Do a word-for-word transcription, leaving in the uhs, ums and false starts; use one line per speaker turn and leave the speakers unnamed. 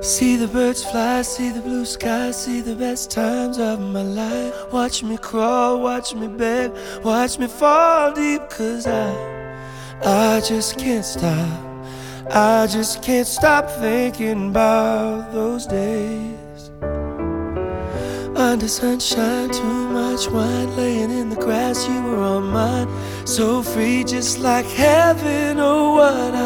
See the birds fly, see the blue sky, see the best times of my life. Watch me crawl, watch me beg, watch me fall deep. Cause I, I just can't stop. I just can't stop thinking about those days. Under sunshine, too much wine, laying in the grass, you were on mine. So free, just like heaven, oh what I